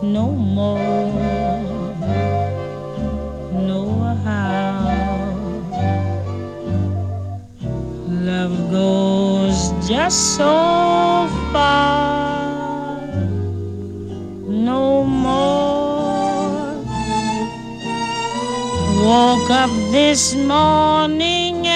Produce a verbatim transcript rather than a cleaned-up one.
no more, no how. Love goes just so far, no more. Woke up this morning